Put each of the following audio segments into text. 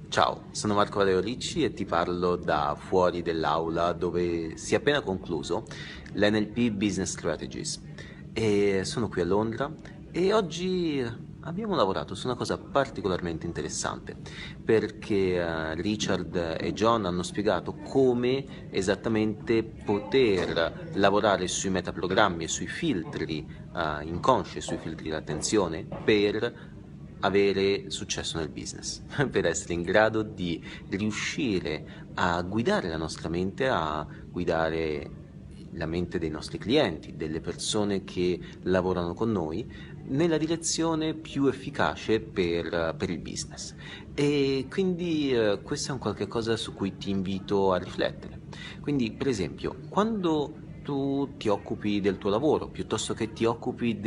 Ciao, sono Marco Valero Ricci e ti parlo da fuori dell'aula dove si è appena concluso l'NLP Business Strategies e sono qui a Londra e oggi abbiamo lavorato su una cosa particolarmente interessante perché Richard e John hanno spiegato come esattamente poter lavorare sui metaprogrammi e sui filtri inconsci, sui filtri di attenzione per avere successo nel business, per essere in grado di riuscire a guidare la nostra mente, a guidare la mente dei nostri clienti, delle persone che lavorano con noi, nella direzione più efficace per il business. E quindi questo è un qualche cosa su cui ti invito a riflettere. Quindi, per esempio, quando tu ti occupi del tuo lavoro, piuttosto che ti occupi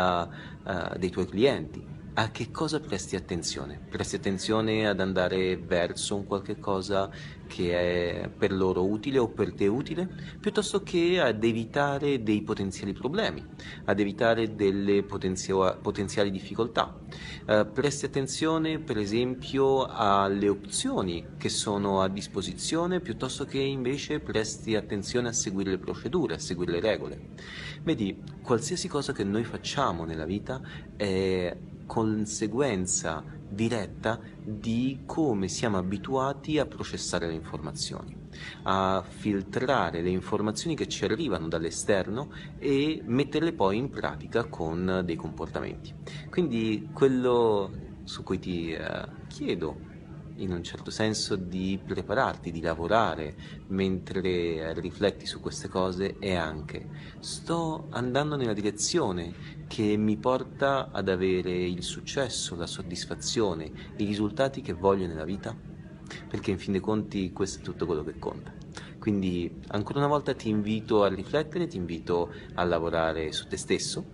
dei tuoi clienti, a che cosa presti attenzione? Presti attenzione ad andare verso un qualche cosa che è per loro utile o per te utile, piuttosto che ad evitare dei potenziali problemi, ad evitare delle potenziali difficoltà. Presti attenzione, per esempio, alle opzioni che sono a disposizione, piuttosto che invece presti attenzione a seguire le procedure, a seguire le regole. Vedi, qualsiasi cosa che noi facciamo nella vita è conseguenza diretta di come siamo abituati a processare le informazioni, a filtrare le informazioni che ci arrivano dall'esterno e metterle poi in pratica con dei comportamenti. Quindi quello su cui ti chiedo in un certo senso di prepararti, di lavorare mentre rifletti su queste cose è anche: sto andando nella direzione che mi porta ad avere il successo, la soddisfazione, i risultati che voglio nella vita? Perché in fin dei conti questo è tutto quello che conta. Quindi ancora una volta ti invito a riflettere, ti invito a lavorare su te stesso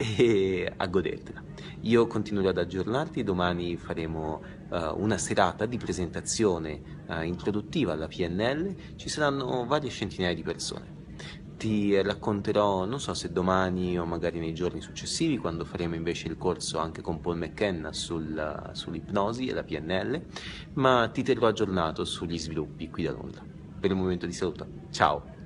e a godertela. Io continuerò ad aggiornarti, domani faremo una serata di presentazione introduttiva alla PNL, ci saranno varie centinaia di persone. Ti racconterò, non so se domani o magari nei giorni successivi, quando faremo invece il corso anche con Paul McKenna sull'ipnosi e la PNL, ma ti terrò aggiornato sugli sviluppi qui da Londra. Per il momento ti saluto, ciao!